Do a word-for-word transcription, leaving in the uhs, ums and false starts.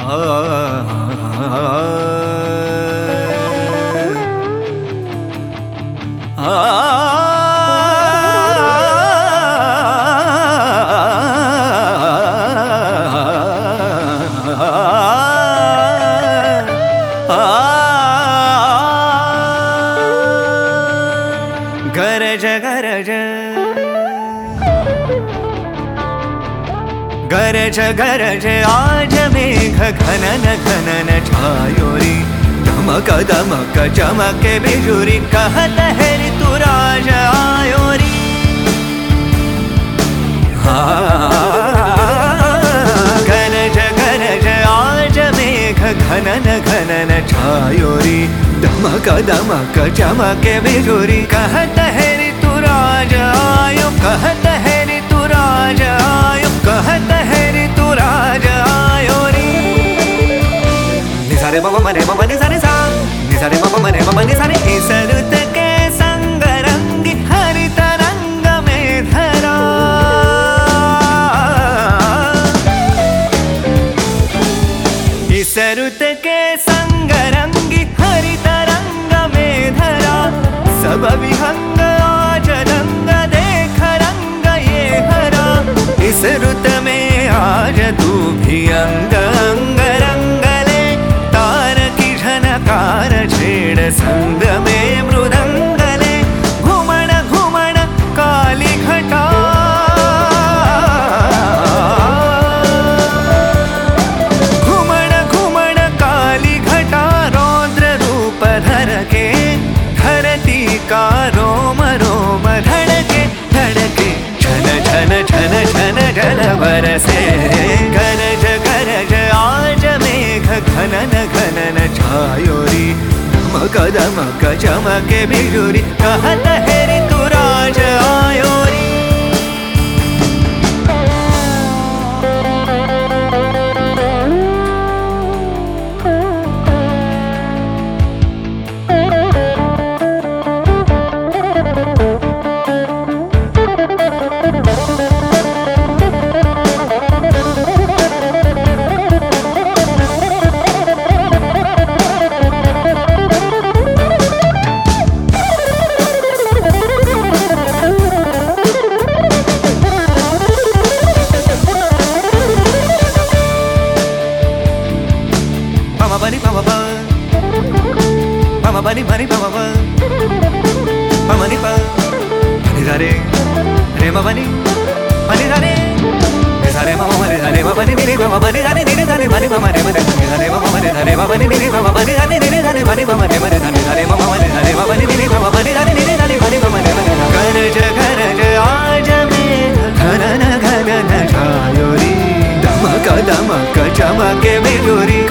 गरज गरज गरज गरज आज मेघ घनन घनन छायोरी, दमक दमक चमके बिजुरी, कहत है ऋतुराज आयोरी। गरज गरज आज मेघ घनन घनन छायोरी, दमक दमक चमके बिजुरी, कहत है ऋतुराज आयो, कहत है ऋतुराज आयो, कहत है ऋतुराज आयोरी। निसारे मम मने मम निसारे सा, निसारे मम मने मम निसारे। इस रुत के संग रंगी हरित रंग में धरा, इस रुत के संग रंगी हरित रंग में धरा, सब विहंग आज रंग देख रंग ये हरा। इस रुत में आज तू भी अंग अंग रंग ले, तार की झनकार छेड़ संग में मृदंग ले। घुमण घुमण काली घटा, घुमण घुमण काली घटा, रौद्र रूप धर के धरती का रोम रोम धड़के धड़के, झन झन झन झन झन बरसे। गरज गरज आज मेघ घनन घनन छायोरी, दमक दमक चमके बिजुरी, कहत है ऋतुराज आयोरी। Bani baba ba, mama bani bani baba ba, mama ni ba, bani dare, re mama bani, bani dare, re dare mama bani dare mama bani dare mama bani dare dare dare bani mama dare bani dare mama bani dare mama bani dare mama bani dare dare dare bani mama dare bani dare mama bani dare mama bani dare mama bani dare dare dare bani mama dare bani। गरज गरज आज मेघ घनन घनन छायोरी, दमक दमक चमके बिजुरी,